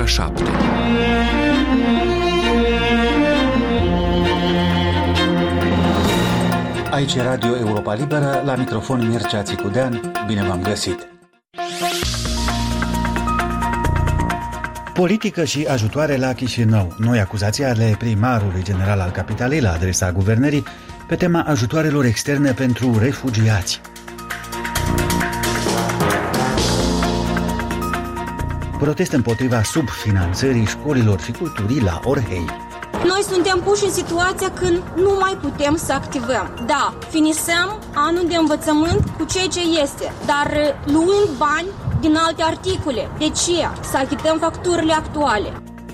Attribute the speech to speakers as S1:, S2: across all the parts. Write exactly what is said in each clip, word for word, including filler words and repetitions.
S1: șapte.
S2: Aici e Radio Europa Liberă, la microfon Mircea Țicudean. Bine v-am găsit! Politică și ajutoare la Chișinău. Noi acuzații ale primarului general al capitalei la adresa guvernării pe tema ajutoarelor externe pentru refugiați. Protest împotriva subfinanțării școlilor și culturii la Orhei.
S3: Noi suntem puși în situația când nu mai putem să activăm. Da, finisăm anul de învățământ cu ceea ce este, dar luând bani din alte articole. De ce? Să achităm facturile actuale.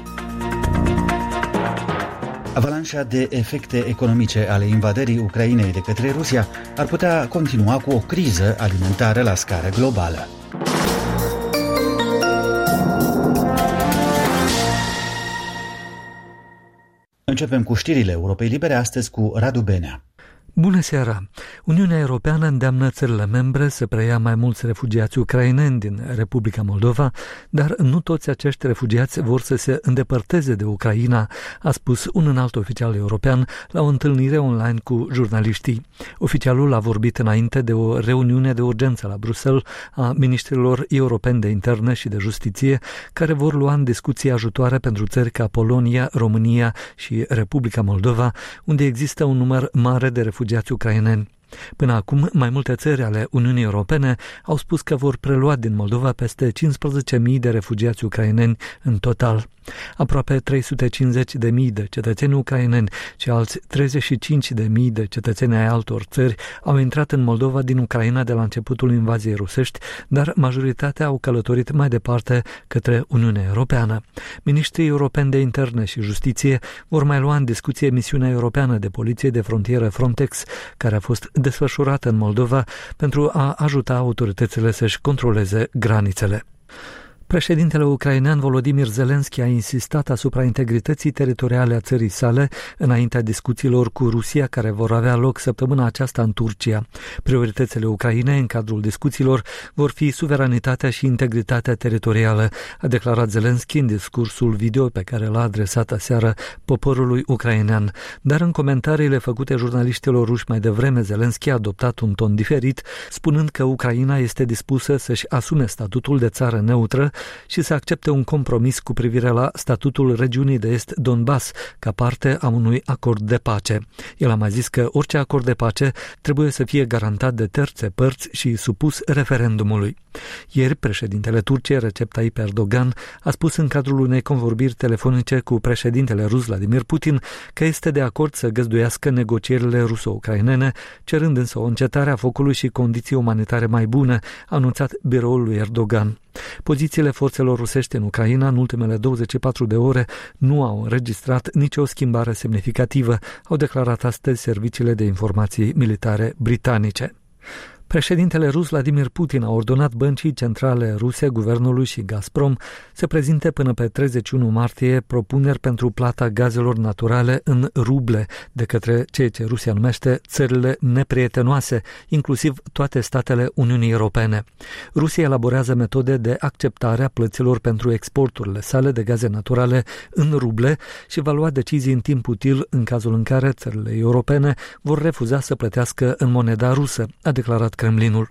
S2: Avalanșa de efecte economice ale invadării Ucrainei de către Rusia ar putea continua cu o criză alimentară la scară globală. Începem cu știrile Europei Libere, astăzi cu Radu Benea.
S4: Bună seara! Uniunea Europeană îndeamnă țările membre să preia mai mulți refugiați ucraineni din Republica Moldova, dar nu toți acești refugiați vor să se îndepărteze de Ucraina, a spus un înalt oficial european la o întâlnire online cu jurnaliștii. Oficialul a vorbit înainte de o reuniune de urgență la Bruxelles a ministrilor europeni de interne și de justiție, care vor lua în discuție ajutoare pentru țări ca Polonia, România și Republica Moldova, unde există un număr mare de refugiați ucraineni. Până acum, mai multe țări ale Uniunii Europene au spus că vor prelua din Moldova peste cincisprezece mii de refugiați ucraineni în total. Aproape trei sute cincizeci de mii de cetățeni ucraineni și alți treizeci și cinci de mii de cetățeni ai altor țări au intrat în Moldova din Ucraina de la începutul invaziei rusești, dar majoritatea au călătorit mai departe către Uniunea Europeană. Ministrii europeni de interne și justiție vor mai lua în discuție misiunea europeană de poliție de frontieră Frontex, care a fost desfășurată în Moldova pentru a ajuta autoritățile să-și controleze granițele. Președintele ucrainean Volodymyr Zelensky a insistat asupra integrității teritoriale a țării sale înaintea discuțiilor cu Rusia care vor avea loc săptămâna aceasta în Turcia. Prioritățile Ucrainei în cadrul discuțiilor vor fi suveranitatea și integritatea teritorială, a declarat Zelensky în discursul video pe care l-a adresat aseară poporului ucrainean. Dar în comentariile făcute jurnaliștilor ruși mai devreme, Zelensky a adoptat un ton diferit, spunând că Ucraina este dispusă să-și asume statutul de țară neutră și să accepte un compromis cu privire la statutul regiunii de est Donbass ca parte a unui acord de pace. El a mai zis că orice acord de pace trebuie să fie garantat de terțe părți și supus referendumului. Ieri, președintele Turciei, Recep Tayyip Erdogan, a spus în cadrul unei convorbiri telefonice cu președintele rus Vladimir Putin că este de acord să găzduiască negocierile ruso-ucrainene, cerând însă o încetare a focului și condiții umanitare mai bune, a anunțat biroul lui Erdogan. Pozițiile forțelor rusești în Ucraina în ultimele douăzeci și patru de ore nu au înregistrat nicio schimbare semnificativă, au declarat astăzi serviciile de informații militare britanice. Președintele rus Vladimir Putin a ordonat băncii centrale ruse, guvernului și Gazprom să prezinte până pe treizeci și unu martie propuneri pentru plata gazelor naturale în ruble de către ceea ce Rusia numește țările neprietenoase, inclusiv toate statele Uniunii Europene. Rusia elaborează metode de acceptare a plăților pentru exporturile sale de gaze naturale în ruble și va lua decizii în timp util în cazul în care țările europene vor refuza să plătească în moneda rusă, a declarat Kremlinul.